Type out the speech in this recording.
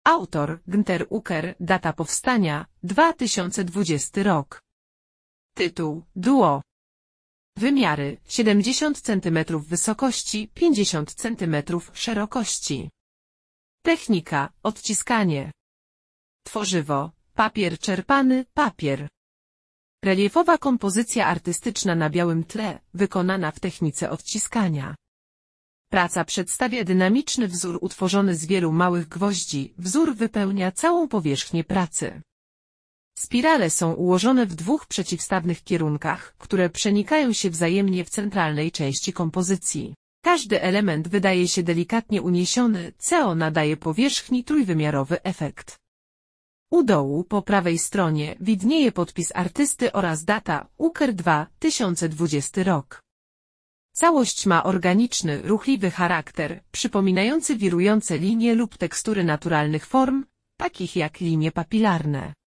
Autor Günter Uker. Data powstania 2020 rok. Tytuł Duo. Wymiary 70 cm wysokości, 50 cm szerokości. Technika odciskanie. Tworzywo papier czerpany, papier. Reliefowa kompozycja artystyczna na białym tle, wykonana w technice odciskania. Praca przedstawia dynamiczny wzór utworzony z wielu małych gwoździ. Wzór wypełnia całą powierzchnię pracy. Spirale są ułożone w dwóch przeciwstawnych kierunkach, które przenikają się wzajemnie w centralnej części kompozycji. Każdy element wydaje się delikatnie uniesiony, co nadaje powierzchni trójwymiarowy efekt. U dołu po prawej stronie widnieje podpis artysty oraz data Uker 2020 rok. Całość ma organiczny, ruchliwy charakter, przypominający wirujące linie lub tekstury naturalnych form, takich jak linie papilarne.